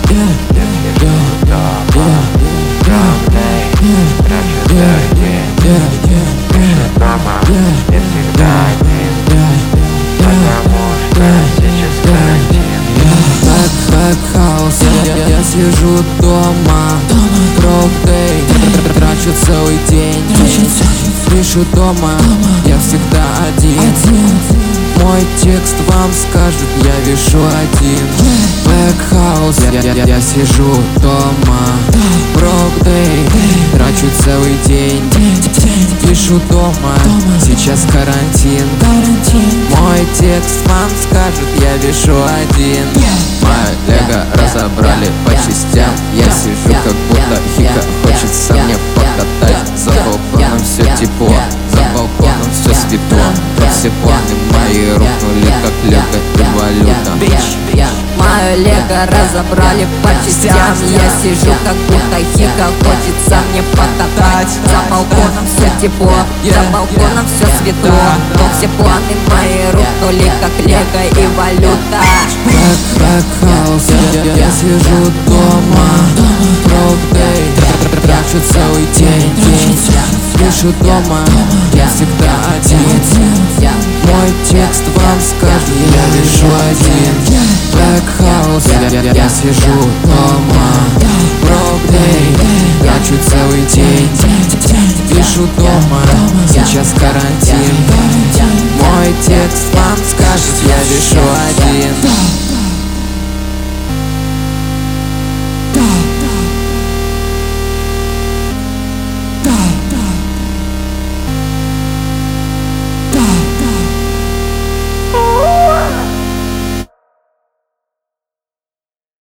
Я сижу дома, брок-дэй, трачу целый день, пишу дома, я всегда один. Мой текст вам скажет, я вешу один. Black House, я сижу дома, брок-дэй, трачу целый день, пишу дома, сейчас карантин. Мой текст вам скажет, я вешу один. Мое лего разобрали по частям. Я сижу как будто Хика, хочется мне покатать. За балконом все тепло, за балконом все светло. Все планы мои рухнули как лего и валюта. Мое лего разобрали по частям. Я сижу как будто Хика, хочется мне покатать. За балконом все тепло, за балконом все светло. Но все планы мои рухнули как лего и валюта. Black House, я сижу дома, брок-дэй, трачу целый день, пишу дома, я всегда один. Мой текст вам скажет, я вешу один. Black House, я сижу дома, брок-дэй, трачу целый день, пишу дома, сейчас карантин. Мой текст вам скажет, я вешу один.